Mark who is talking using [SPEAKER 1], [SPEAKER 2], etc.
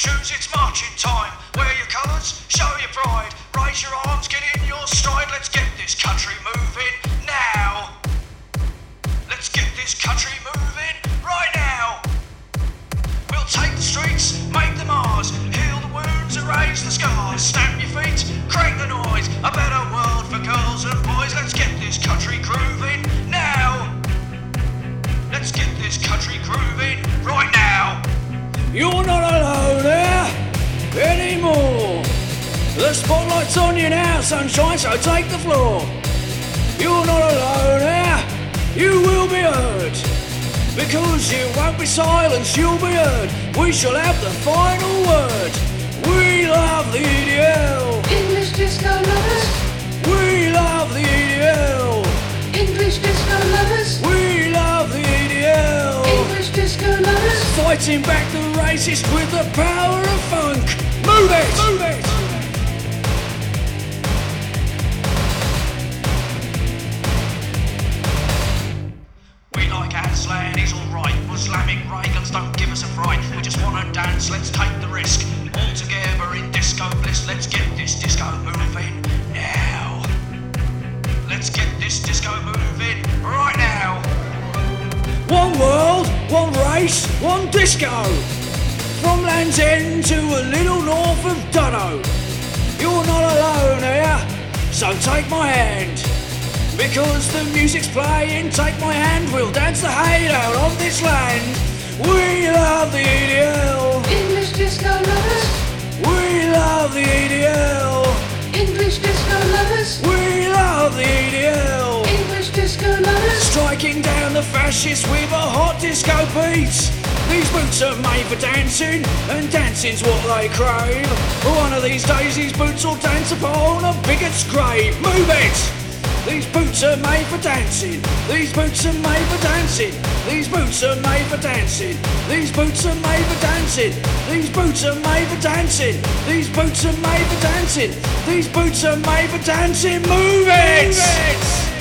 [SPEAKER 1] shoes, it's marching time. Wear your colours, show your pride. Raise your arms, get in your stride. Let's get this country moving now. Let's get this country moving right now. We'll take the streets, make them ours. Heal the wounds, erase the scars. Stamp your feet, crank the noise. A better world for girls and boys. Let's get this country grooving now. Let's get this country grooving right now.
[SPEAKER 2] You're not alone there anymore. The spotlight's on you now, sunshine, so take the floor. You're not alone there, you will be heard. Because you won't be silenced, you'll be heard. We shall have the final word. We love the EDL.
[SPEAKER 3] English disco lovers.
[SPEAKER 2] We love the EDL.
[SPEAKER 3] English disco lovers.
[SPEAKER 2] We love the EDL.
[SPEAKER 3] English disco lovers.
[SPEAKER 2] Fighting back the racist with the power of funk. Move it! Move it!
[SPEAKER 1] We like Aslan, he's alright. Islamic Reagans don't give us a fright. We just wanna dance, let's take the risk. All together in disco bliss. Let's get this disco moving now. Let's get this disco moving right now.
[SPEAKER 2] One world, one race, one disco. From Land's End to a little north of Dunno. You're not alone here, so take my hand. Because the music's playing, take my hand, we'll dance the hate out of this land. We love the EDL.
[SPEAKER 3] English disco lovers.
[SPEAKER 2] We love the EDL.
[SPEAKER 3] English disco lovers.
[SPEAKER 2] We love the EDL.
[SPEAKER 3] English disco lovers.
[SPEAKER 2] Striking down the fascists with a hot disco beat. These boots are made for dancing, and dancing's what they crave. One of these days these boots will dance upon a bigot's grave. Move it! These boots are made for dancing. These boots are made for dancing. These boots are made for dancing. These boots are made for dancing. These boots are made for dancing. These boots are made for dancing. These boots are made for dancing. Move it! Move it!